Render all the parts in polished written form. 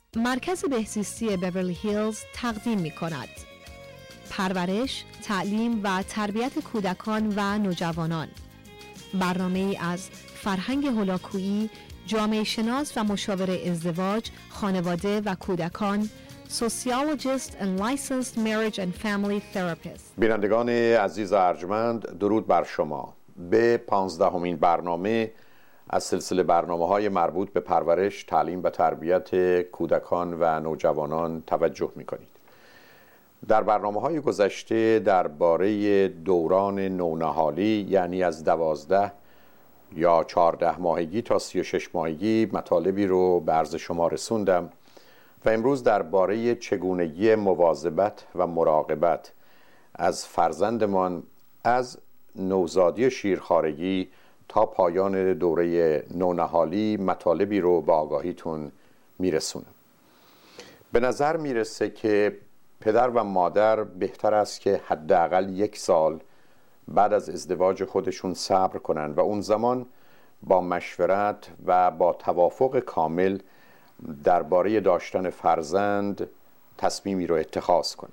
مرکز بهزیستی بیورلی هیلز تقدیم می کند پرورش، تعلیم و تربیت کودکان و نوجوانان. برنامه‌ای از فرهنگ هولاکویی، جامعه شناس و مشاور ازدواج، خانواده و کودکان، Sociologist and Licensed Marriage and Family Therapist. بینندگان عزیز ارجمند، درود بر شما. به 15مین برنامه از سلسله برنامه‌های مربوط به پرورش، تعلیم و تربیت کودکان و نوجوانان توجه می‌کنید. در برنامه‌های گذشته درباره دوران نونهالی، یعنی از 12 یا 14 ماهگی تا 36 ماهگی مطالبی رو به عرض شما رسوندم و امروز درباره چگونگی مواظبت و مراقبت از فرزندمان از نوزادی شیرخوارگی تا پایان دوره نونهالی مطالبی رو به آگاهیتون میرسونم. به نظر میرسه که پدر و مادر بهتر است که حداقل 1 سال بعد از ازدواج خودشون صبر کنن و اون زمان با مشورت و با توافق کامل درباره داشتن فرزند تصمیمی رو اتخاذ کنند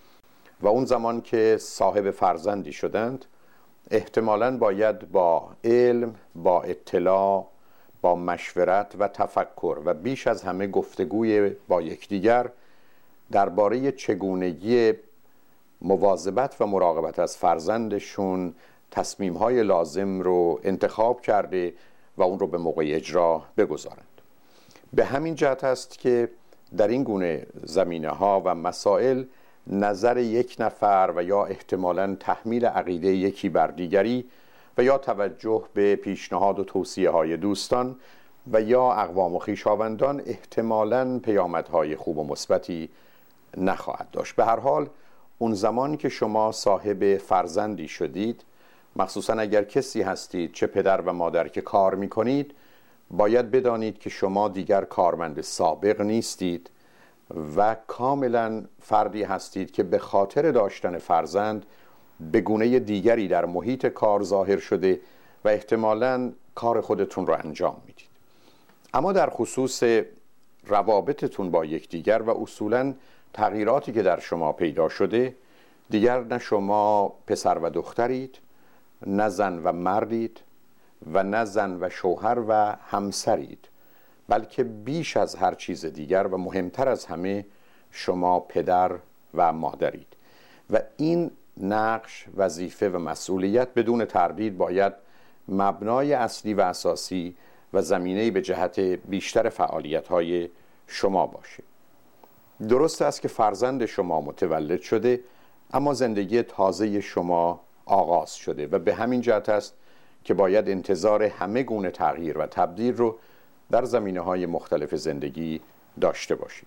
و اون زمان که صاحب فرزندی شدند احتمالاً باید با علم، با اطلاع، با مشورت و تفکر و بیش از همه گفتگوی با یکدیگر درباره چگونگی مواظبت و مراقبت از فرزندشون تصمیم‌های لازم رو انتخاب کرده و اون رو به موقع اجرا بگذارند. به همین جهت است که در این گونه زمینه‌ها و مسائل نظر یک نفر و یا احتمالاً تحمیل عقیده یکی بر دیگری و یا توجه به پیشنهاد و توصیه‌های دوستان و یا اقوام و خویشاوندان احتمالاً پیامدهای خوب و مثبتی نخواهد داشت. به هر حال اون زمانی که شما صاحب فرزندی شدید، مخصوصاً اگر کسی هستید چه پدر و مادر که کار می‌کنید، باید بدانید که شما دیگر کارمند سابق نیستید و کاملا فردی هستید که به خاطر داشتن فرزند به گونه دیگری در محیط کار ظاهر شده و احتمالاً کار خودتون رو انجام میدید. اما در خصوص روابطتون با یکدیگر و اصولاً تغییراتی که در شما پیدا شده، دیگر نه شما پسر و دخترید، نه زن و مردید و نه زن و شوهر و همسرید، بلکه بیش از هر چیز دیگر و مهمتر از همه شما پدر و مادرید و این نقش، وظیفه و مسئولیت بدون تردید باید مبنای اصلی و اساسی و زمینه‌ای به جهت بیشتر فعالیت‌های شما باشه. درست است که فرزند شما متولد شده، اما زندگی تازه شما آغاز شده و به همین جهت است که باید انتظار همه گونه تغییر و تبدیل رو در زمینه‌های مختلف زندگی داشته باشید.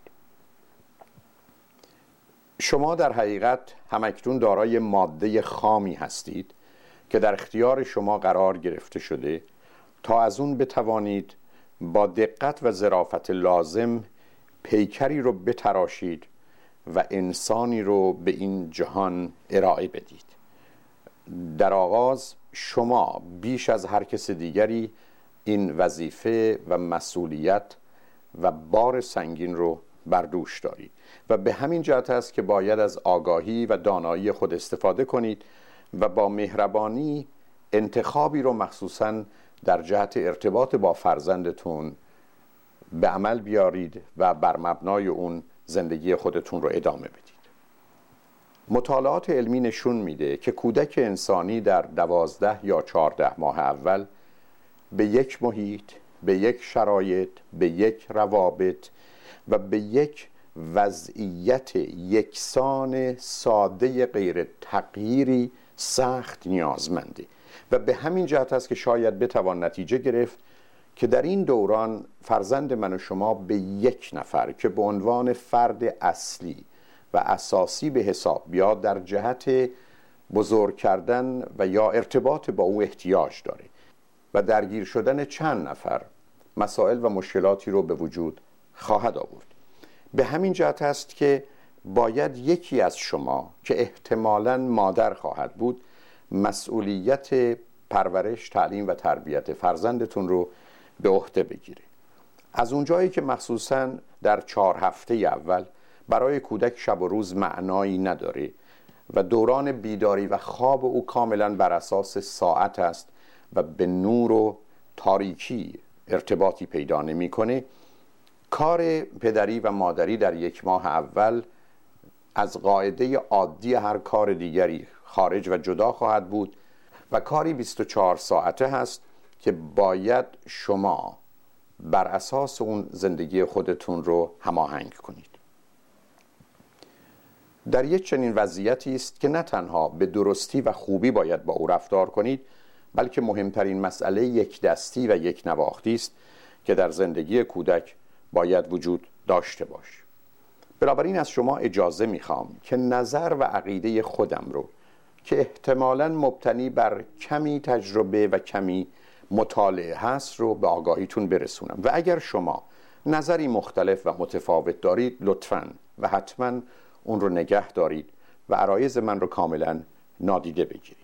شما در حقیقت همکنون دارای ماده خامی هستید که در اختیار شما قرار گرفته شده تا از اون بتوانید با دقت و ظرافت لازم پیکری رو بتراشید و انسانی رو به این جهان ارائه بدید. در آغاز شما بیش از هر کس دیگری این وظیفه و مسئولیت و بار سنگین رو بر دوش دارید و به همین جهت است که باید از آگاهی و دانایی خود استفاده کنید و با مهربانی انتخابی رو مخصوصاً در جهت ارتباط با فرزندتون به عمل بیارید و بر مبنای اون زندگی خودتون رو ادامه بدید. مطالعات علمی نشون میده که کودک انسانی در 12 یا 14 ماه اول به یک محیط، به یک شرایط، به یک روابط و به یک وضعیت یکسان ساده غیر تغییری سخت نیازمنده و به همین جهت است که شاید بتوان نتیجه گرفت که در این دوران فرزند من و شما به یک نفر که به عنوان فرد اصلی و اساسی به حساب بیاد در جهت بزرگ کردن و یا ارتباط با او احتیاج داره و درگیر شدن چند نفر مسائل و مشکلاتی رو به وجود خواهد آورد. به همین جهت است که باید یکی از شما که احتمالاً مادر خواهد بود مسئولیت پرورش، تعلیم و تربیت فرزندتون رو به عهده بگیره. از اونجایی که مخصوصاً در 4 هفته اول برای کودک شب و روز معنایی نداره و دوران بیداری و خواب او کاملاً بر اساس ساعت است و به نور و تاریکی ارتباطی پیدا نمی‌کنه، کار پدری و مادری در 1 ماه اول از قاعده عادی هر کار دیگری خارج و جدا خواهد بود و کاری 24 ساعته هست که باید شما بر اساس اون زندگی خودتون رو هماهنگ کنید. در یک چنین وضعیتی است که نه تنها به درستی و خوبی باید با او رفتار کنید، بلکه مهمترین مسئله یک دستی و یک نواختی است که در زندگی کودک باید وجود داشته باشه. بنابراین از شما اجازه میخوام که نظر و عقیده خودم رو که احتمالاً مبتنی بر کمی تجربه و کمی مطالعه هست رو به آگاهیتون برسونم و اگر شما نظری مختلف و متفاوت دارید لطفاً و حتماً اون رو نگه دارید و عرایض من رو کاملاً نادیده بگیرید.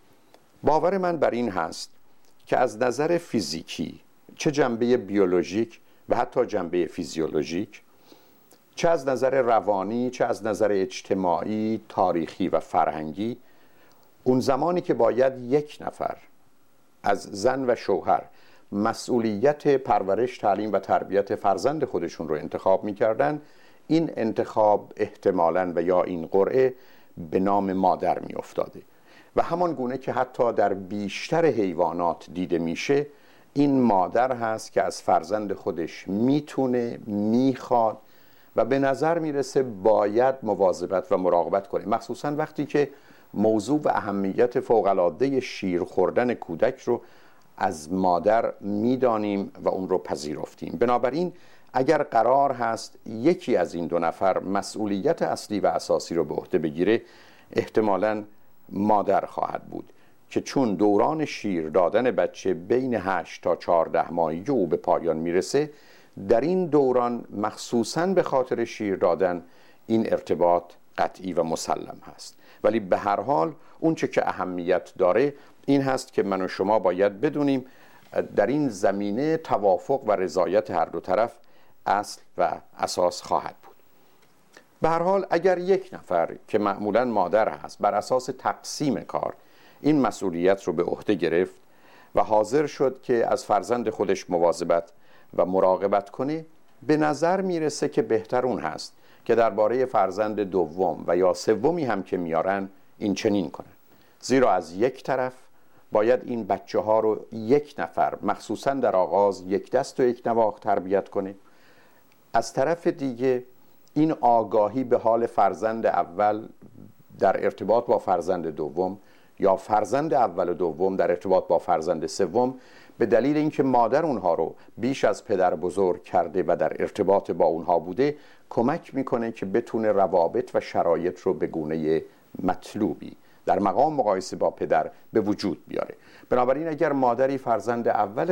باور من بر این هست که از نظر فیزیکی، چه جنبه بیولوژیک و حتی جنبه فیزیولوژیک، چه از نظر روانی، چه از نظر اجتماعی، تاریخی و فرهنگی، اون زمانی که باید یک نفر از زن و شوهر مسئولیت پرورش، تعلیم و تربیت فرزند خودشون رو انتخاب می‌کردن، این انتخاب احتمالاً و یا این قرعه به نام مادر می‌افتاده و همان گونه که حتی در بیشتر حیوانات دیده میشه، این مادر هست که از فرزند خودش میتونه، میخواد و به نظر میرسه باید مواظبت و مراقبت کنه، مخصوصا وقتی که موضوع و اهمیت فوق‌العاده شیر خوردن کودک رو از مادر میدانیم و اون رو پذیرفتیم. بنابراین اگر قرار هست یکی از این 2 نفر مسئولیت اصلی و اساسی رو به عهده بگیره، احتمالاً مادر خواهد بود که چون دوران شیر دادن بچه بین 8 تا 14 ماهگی او به پایان میرسه، در این دوران مخصوصاً به خاطر شیر دادن این ارتباط قطعی و مسلم هست. ولی به هر حال اون چه که اهمیت داره این هست که من و شما باید بدونیم در این زمینه توافق و رضایت هر دو طرف اصل و اساس خواهد بود. به هر حال اگر یک نفر که معمولاً مادر هست بر اساس تقسیم کار این مسئولیت رو به عهده گرفت و حاضر شد که از فرزند خودش مواظبت و مراقبت کنه، به نظر میرسه که بهتر اون هست که درباره فرزند دوم و یا سومی هم که میارن این چنین کنن، زیرا از یک طرف باید این بچه ها رو یک نفر مخصوصا در آغاز یک دست و یک نواخت تربیت کنه، از طرف دیگه این آگاهی به حال فرزند اول در ارتباط با فرزند دوم یا فرزند اول و دوم در ارتباط با فرزند سوم به دلیل اینکه مادر اونها رو بیش از پدر بزرگ کرده و در ارتباط با اونها بوده کمک میکنه که بتونه روابط و شرایط رو به گونه مطلوبی در مقام مقایسه با پدر به وجود بیاره. بنابراین اگر مادری فرزند اول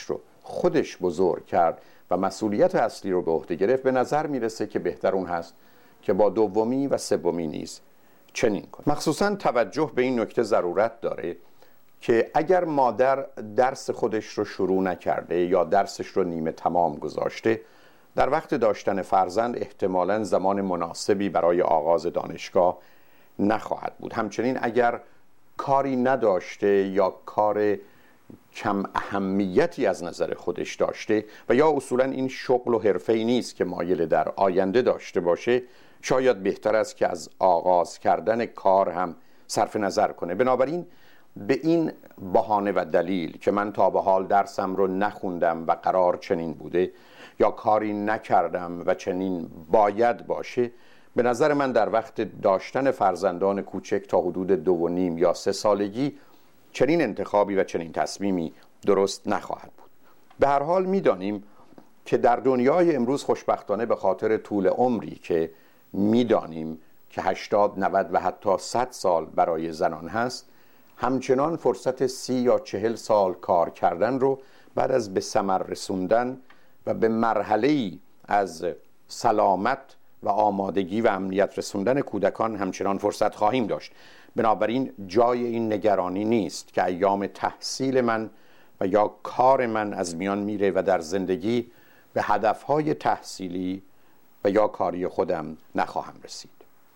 خودش بزرگ کرد و مسئولیت اصلی رو به عهده گرفت، به نظر میرسه که بهتر اون هست که با دومی و سومی نیز چنین کنه. مخصوصا توجه به این نکته ضرورت داره که اگر مادر درس خودش رو شروع نکرده یا درسش رو نیمه تمام گذاشته، در وقت داشتن فرزند احتمالاً زمان مناسبی برای آغاز دانشگاه نخواهد بود. همچنین اگر کاری نداشته یا کار کم اهمیتی از نظر خودش داشته و یا اصولاً این شغل و حرفه‌ای نیست که مایل در آینده داشته باشه، شاید بهتر است که از آغاز کردن کار هم صرف نظر کنه. بنابراین به این بهانه و دلیل که من تا به حال درسم رو نخوندم و قرار چنین بوده یا کاری نکردم و چنین باید باشه، به نظر من در وقت داشتن فرزندان کوچک تا حدود 2.5 یا 3 سالگی چنین انتخابی و چنین تصمیمی درست نخواهد بود. به هر حال میدانیم که در دنیای امروز خوشبختانه به خاطر طول عمری که میدانیم که 80 90 و حتی 100 سال برای زنان هست، همچنان فرصت 30 یا 40 سال کار کردن رو بعد از به ثمر رسوندن و به مرحله‌ای از سلامت و آمادگی و امنیت رسوندن کودکان همچنان فرصت خواهیم داشت. بنابراین جای این نگرانی نیست که ایام تحصیل من و یا کار من از میان میره و در زندگی به هدفهای تحصیلی و یا کاری خودم نخواهم رسید.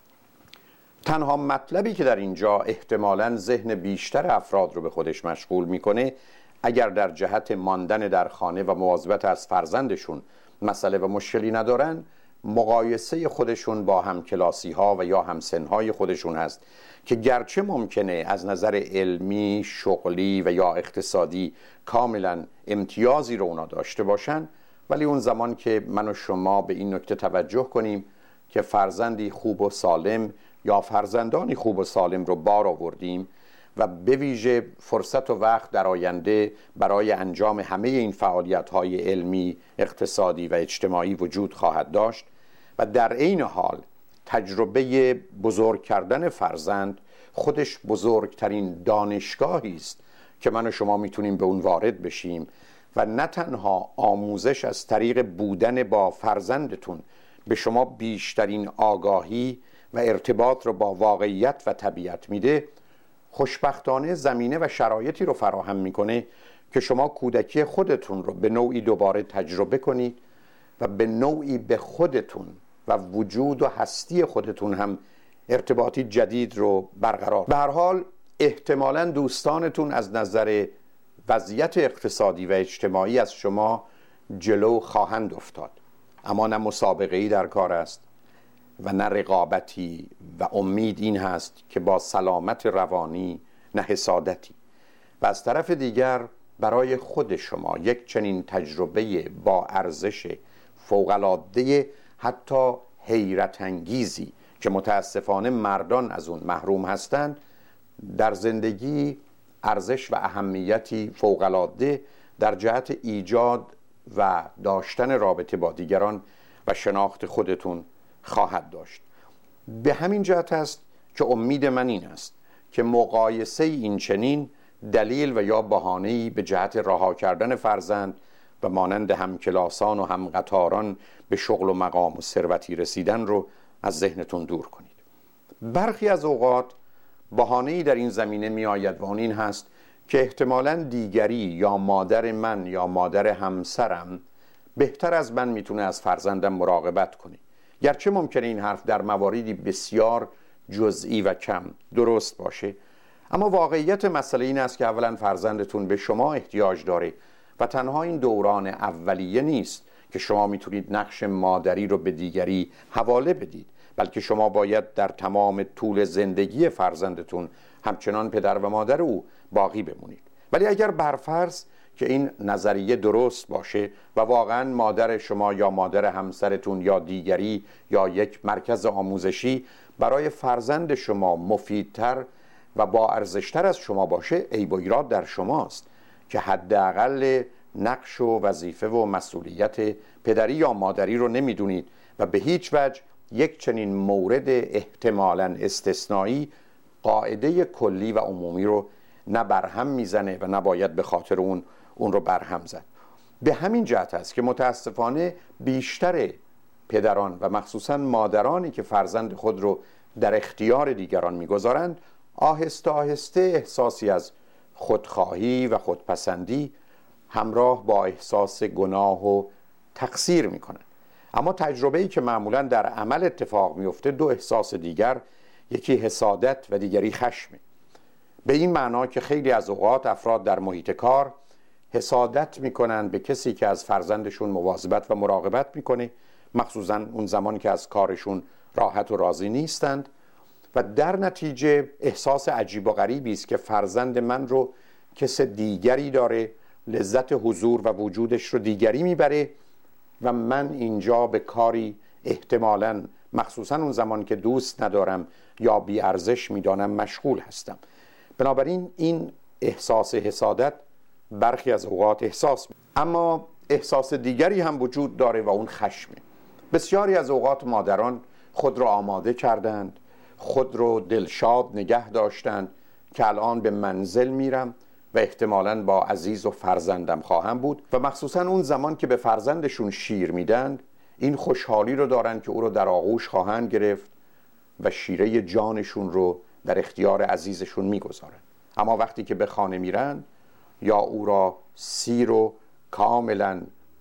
تنها مطلبی که در اینجا احتمالاً ذهن بیشتر افراد رو به خودش مشغول میکنه، اگر در جهت ماندن در خانه و مواظبت از فرزندشون مسئله و مشکلی ندارن، مقایسه خودشون با همکلاسی ها و یا همسنهای خودشون هست که گرچه ممکنه از نظر علمی، شغلی و یا اقتصادی کاملا امتیازی رو اونا داشته باشن، ولی اون زمان که من و شما به این نکته توجه کنیم که فرزندی خوب و سالم یا فرزندانی خوب و سالم رو بار آوردیم و به ویژه فرصت و وقت در آینده برای انجام همه این فعالیت‌های علمی، اقتصادی و اجتماعی وجود خواهد داشت و در عین حال تجربه بزرگ کردن فرزند خودش بزرگترین دانشگاهی است که من و شما میتونیم به اون وارد بشیم و نه تنها آموزش از طریق بودن با فرزندتون به شما بیشترین آگاهی و ارتباط رو با واقعیت و طبیعت میده، خوشبختانه زمینه و شرایطی رو فراهم میکنه که شما کودکی خودتون رو به نوعی دوباره تجربه کنید و به نوعی به خودتون و وجود و هستی خودتون هم ارتباطی جدید رو برقرار. به هر حال احتمالاً دوستانتون از نظر وضعیت اقتصادی و اجتماعی از شما جلو خواهند افتاد، اما نه مسابقه‌ای در کار است و نه رقابتی و امید این هست که با سلامت روانی، نه حسادتی. و از طرف دیگر برای خود شما یک چنین تجربه با ارزش فوق‌العاده، حتی حیرت انگیزی که متاسفانه مردان از اون محروم هستند، در زندگی ارزش و اهمیتی فوق‌العاده در جهت ایجاد و داشتن رابطه با دیگران و شناخت خودتون خواهد داشت. به همین جهت است که امید من این است که مقایسه این چنین دلیل و یا بهانه‌ای به جهت رها کردن فرزند و مانند همکلاسان و همقطاران به شغل و مقام و ثروتی رسیدن رو از ذهنتون دور کنید. برخی از اوقات بهانه‌ای در این زمینه می آید و این هست که احتمالاً دیگری یا مادر من یا مادر همسرم بهتر از من میتونه از فرزندم مراقبت کنه. گرچه ممکنه این حرف در مواردی بسیار جزئی و کم درست باشه، اما واقعیت مسئله این است که اولا فرزندتون به شما احتیاج داره و تنها این دوران اولیه نیست که شما میتونید نقش مادری رو به دیگری حواله بدید، بلکه شما باید در تمام طول زندگی فرزندتون همچنان پدر و مادر او باقی بمونید. ولی اگر برفرض که این نظریه درست باشه و واقعا مادر شما یا مادر همسرتون یا دیگری یا یک مرکز آموزشی برای فرزند شما مفیدتر و با ارزشتر از شما باشه، عیب و ایراد در شماست که حداقل نقش و وظیفه و مسئولیت پدری یا مادری رو نمیدونید و به هیچ وجه یک چنین مورد احتمالاً استثنایی قاعده کلی و عمومی رو نه برهم میزنه و نباید به خاطر اون رو برهم زد. به همین جهت است که متاسفانه بیشتر پدران و مخصوصاً مادرانی که فرزند خود رو در اختیار دیگران میگذارند، آهسته آهسته احساسی از خودخواهی و خودپسندی همراه با احساس گناه و تقصیر میکنند. اما تجربه‌ای که معمولاً در عمل اتفاق میفته دو احساس دیگر، یکی حسادت و دیگری خشمه. به این معنا که خیلی از اوقات افراد در محیط کار حسادت میکنن به کسی که از فرزندشون مواظبت و مراقبت میکنه، مخصوصا اون زمان که از کارشون راحت و راضی نیستند، و در نتیجه احساس عجیب و غریبی است که فرزند من رو کس دیگری داره، لذت حضور و وجودش رو دیگری میبره و من اینجا به کاری احتمالاً مخصوصا اون زمان که دوست ندارم یا بی ارزش میدانم مشغول هستم. بنابراین این احساس حسادت برخی از اوقات احساس اما احساس دیگری هم وجود داره و اون خشمه. بسیاری از اوقات مادران خود را آماده کردند، خود رو دلشاد نگه داشتند که الان به منزل میرم و احتمالاً با عزیز و فرزندم خواهم بود و مخصوصا اون زمان که به فرزندشون شیر میدن این خوشحالی رو دارن که او رو در آغوش خواهند گرفت و شیره جانشون رو در اختیار عزیزشون میگذارن. اما وقتی که به خانه میرن یا او را سیر و کاملا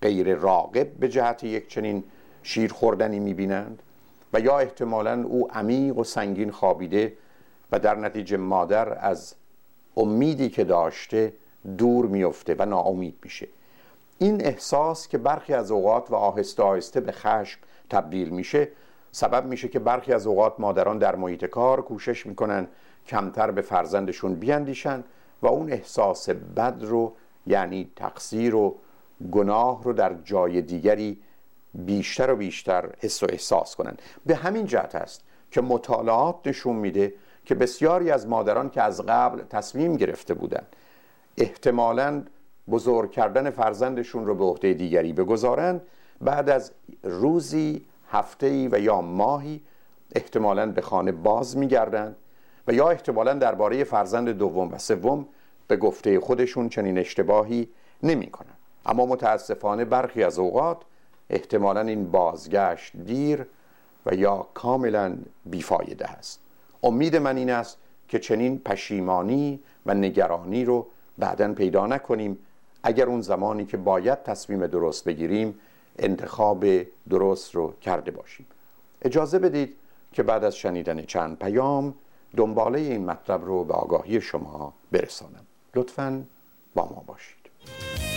غیر راغب به جهت یک چنین شیر خوردنی می‌بینند و یا احتمالاً او عمیق و سنگین خوابیده و در نتیجه مادر از امیدی که داشته دور میفته و ناامید میشه. این احساس که برخی از اوقات و آهسته آهسته به خشم تبدیل میشه سبب میشه که برخی از اوقات مادران در محیط کار کوشش میکنن کمتر به فرزندشون بیاندیشن و اون احساس بد رو، یعنی تقصیر و گناه رو، در جای دیگری بیشتر و بیشتر حس و احساس کنن. به همین جهت است که مطالعات نشون میده که بسیاری از مادران که از قبل تصمیم گرفته بودند احتمالاً بزرگ کردن فرزندشون رو به عهده دیگری بگذارند، بعد از روزی، هفته‌ای و یا ماهی احتمالاً به خانه باز میگردند و یا احتمالاً درباره فرزند دوم و سوم به گفته خودشون چنین اشتباهی نمی کنند. اما متاسفانه برخی از اوقات احتمالاً این بازگشت دیر و یا کاملاً بیفایده است. امید من این است که چنین پشیمانی و نگرانی رو بعداً پیدا نکنیم اگر اون زمانی که باید تصمیم درست بگیریم انتخاب درست رو کرده باشیم. اجازه بدید که بعد از شنیدن چند پیام دنباله این مطلب رو به آگاهی شما برسانم. لطفاً با ما باشید.